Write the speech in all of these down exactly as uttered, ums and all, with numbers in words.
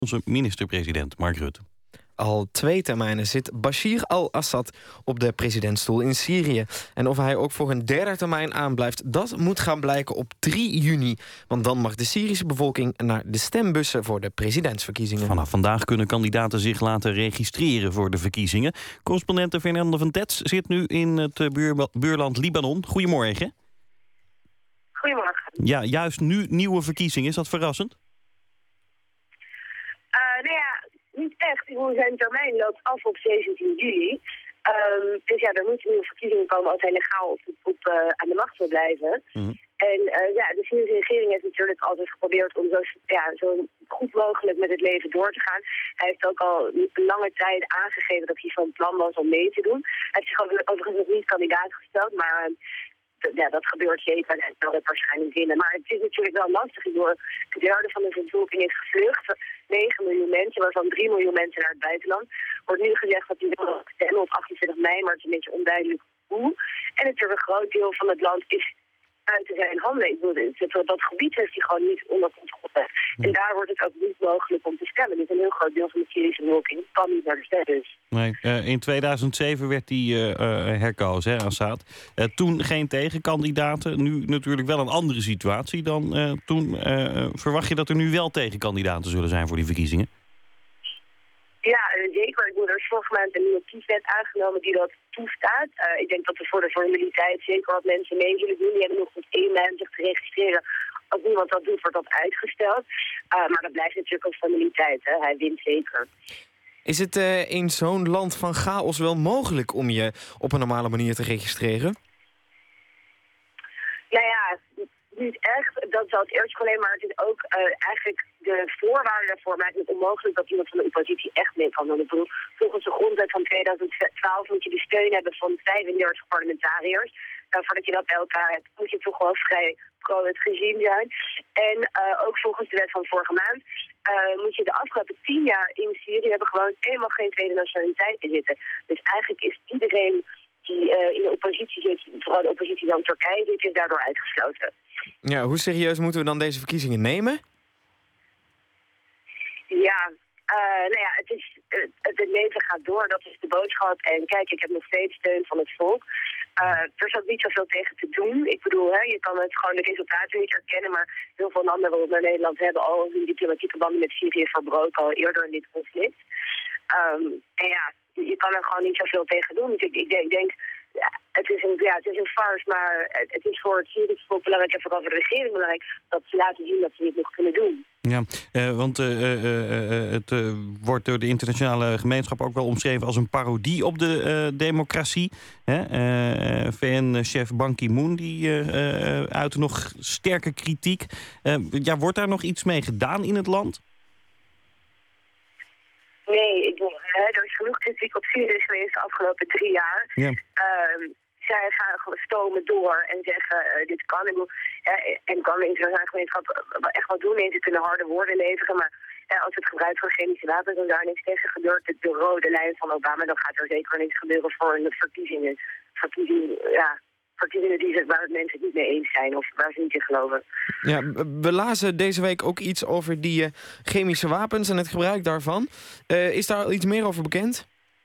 Onze minister-president Mark Rutte. Al twee termijnen zit Bashir al-Assad op de presidentsstoel in Syrië. En of hij ook voor een derde termijn aanblijft, dat moet gaan blijken op drie juni. Want dan mag de Syrische bevolking naar de stembussen voor de presidentsverkiezingen. Vanaf vandaag kunnen kandidaten zich laten registreren voor de verkiezingen. Correspondente Fernande van Tets zit nu in het buur, buurland Libanon. Goedemorgen. Goedemorgen. Ja, juist nu nieuwe verkiezingen. Is dat verrassend? Uh, nou ja, niet echt. Zijn termijn loopt af op zeventien juli. Um, dus ja, er moeten nieuwe verkiezingen komen als hij legaal op, op, uh, aan de macht wil blijven. Mm-hmm. En uh, ja, de Syrische regering heeft natuurlijk altijd geprobeerd om zo, ja, zo goed mogelijk met het leven door te gaan. Hij heeft ook al een lange tijd aangegeven dat hij van plan was om mee te doen. Hij heeft zich overigens nog niet kandidaat gesteld, maar uh, ja, dat gebeurt zeker en zal het waarschijnlijk winnen. Maar het is natuurlijk wel lastig. Door de derde van de bevolking is gevlucht. negen miljoen mensen, waarvan drie miljoen mensen naar het buitenland. Wordt nu gezegd dat die willen stemmen op achtentwintig mei, maar het is een beetje onduidelijk hoe. En natuurlijk een groot deel van het land is buiten zijn handen. Ik bedoel, dat gebied heeft hij gewoon niet onder controle. En daar wordt het ook niet mogelijk om te stemmen. Dus een heel groot deel van de Syrische bevolking kan niet naar de stembus. Nee, uh, in tweeduizend zeven werd hij uh, uh, herkozen, hè, Assad. Uh, toen geen tegenkandidaten. Nu natuurlijk wel een andere situatie dan uh, toen. Uh, verwacht je dat er nu wel tegenkandidaten zullen zijn voor die verkiezingen? Ja, zeker. Ik bedoel, er is vorige maand een nieuwe kieswet aangenomen die dat toestaat. Uh, ik denk dat er voor de formaliteit zeker wat mensen mee zullen doen. Die hebben nog tot één maand zich te registreren. Als niemand dat doet, wordt dat uitgesteld. Uh, maar dat blijft natuurlijk een formaliteit. Hè. Hij wint zeker. Is het uh, in zo'n land van chaos wel mogelijk om je op een normale manier te registreren? Nou ja, niet echt. Dat is het eerste probleem, maar het is ook uh, eigenlijk de voorwaarden daarvoor maken het onmogelijk dat iemand van de oppositie echt mee kan doen. Ik bedoel, volgens de grondwet van tweeduizend twaalf moet je de steun hebben van vijfendertig parlementariërs. Nou, voordat je dat bij elkaar hebt, moet je toch wel vrij pro het regime zijn. En uh, ook volgens de wet van vorige maand uh, moet je de afgelopen tien jaar in Syrië hebben gewoon helemaal geen tweede nationaliteit te zitten. Dus eigenlijk is iedereen die uh, in de oppositie zit, vooral de oppositie van Turkije zit, is daardoor uitgesloten. Ja, hoe serieus moeten we dan deze verkiezingen nemen? Ja, uh, nou ja, het, is, uh, het, het leven gaat door, dat is de boodschap. En kijk, ik heb nog steeds steun van het volk. Uh, er is ook niet zoveel tegen te doen. Ik bedoel, hè, je kan het gewoon de resultaten niet herkennen, maar heel veel landen, bijvoorbeeld naar Nederland, hebben al hun diplomatieke banden met Syrië verbroken, al eerder in dit conflict. Um, en ja, je kan er gewoon niet zoveel tegen doen. Dus ik, ik denk, ik denk ja, het is een, ja, het is een farce, maar het, het is voor het Syrische volk belangrijk en vooral voor de regering belangrijk dat ze laten zien dat ze dit nog kunnen doen. Ja, uh, want uh, uh, uh, het uh, wordt door de internationale gemeenschap ook wel omschreven als een parodie op de uh, democratie. Hè? Uh, V N-chef Ban Ki-moon die uh, uh, uitte nog sterke kritiek. Uh, ja, wordt daar nog iets mee gedaan in het land? Nee, ik bedoel, hè, er is genoeg kritiek op Syrië geweest de afgelopen drie jaar. Ja. Uh, zij gaan gewoon stomen door en zeggen, uh, dit kan. Ik bedoel, ja, en kan de internationale gemeenschap echt wat doen. En ze kunnen harde woorden leveren, maar ja, als het gebruik van chemische wapens en daar niks tegen gebeurt, de, de rode lijn van Obama, dan gaat er zeker niks gebeuren voor de verkiezingen. Verkiezingen, ja, verkiezingen die ze, waar mensen het niet mee eens zijn of waar ze niet in geloven. Ja, we lazen deze week ook iets over die uh, chemische wapens en het gebruik daarvan. Uh, is daar al iets meer over bekend?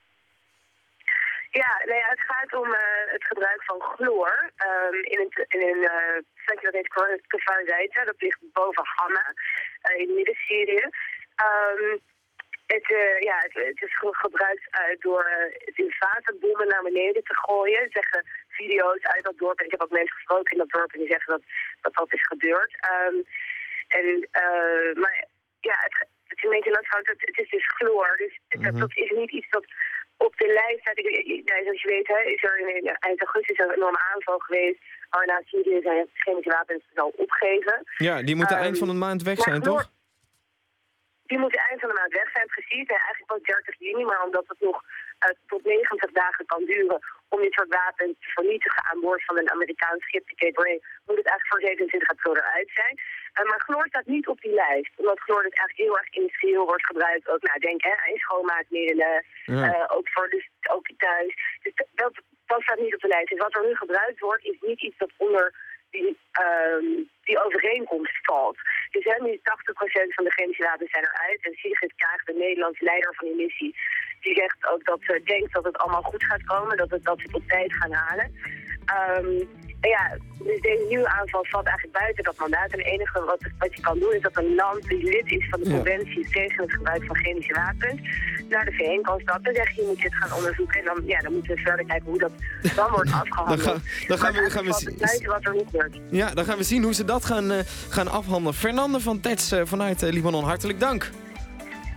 Ja, nee, het gaat om uh, het gebruik van chloor um, in een, in een uh, plekje dat heet Kfar-Zaita, dat ligt boven Hama uh, in Midden-Syrië. Um, het, uh, ja, het, het is gebruikt uh, door uh, het in waterbommen naar beneden te gooien. Zeggen video's uit dat dorp. En ik heb ook mensen gesproken in dat dorp en die zeggen dat dat, dat is gebeurd. Um, en, uh, maar ja, het, het is een beetje lastig. Het, het is dus chloor, dus mm-hmm. dat, dat is niet iets dat op de lijst staat. Ja, zoals je weet, hè, is er in eind augustus een enorme aanval geweest waarna Syrië zijn chemische wapens zal opgeven. Ja, die moeten um, eind van de maand weg zijn, chloor, toch? Die moeten eind van de maand weg zijn, precies. En eigenlijk pas dertig juni, maar omdat het nog uh, tot negentig dagen kan duren om dit soort wapens te vernietigen aan boord van een Amerikaans schip, de Cape Ray, moet het eigenlijk voor zevenentwintig april eruit zijn. Uh, maar chloor staat niet op die lijst, omdat chloor dus eigenlijk heel erg industrieel wordt gebruikt. Ook, nou, denk hè, in schoonmaakmiddelen, ja. uh, ook voor dus ook thuis. Dus dat, dat staat niet op de lijst. Dus wat er nu gebruikt wordt, is niet iets dat onder die um, die overeenkomst valt. Dus hè, nu tachtig procent van de chemische wapens zijn eruit. En Sigrid Kaag, de Nederlandse leider van die missie, die zegt ook dat ze denkt dat het allemaal goed gaat komen, dat, het, dat ze het op tijd gaan halen. Um, en ja, dus deze nieuwe aanval valt eigenlijk buiten dat mandaat. En het enige wat, wat je kan doen is dat een land die lid is van de conventie ja. tegen het gebruik van chemische wapens naar de V N kan stappen en zeggen je moet dit gaan onderzoeken. En dan, ja, dan moeten we verder kijken hoe dat dan wordt afgehandeld. dan, ga, dan gaan we, gaan we zien wat er niet wordt. Ja, dan gaan we zien hoe ze dat gaan, uh, gaan afhandelen. Fernande van Tets uh, vanuit uh, Libanon, hartelijk dank.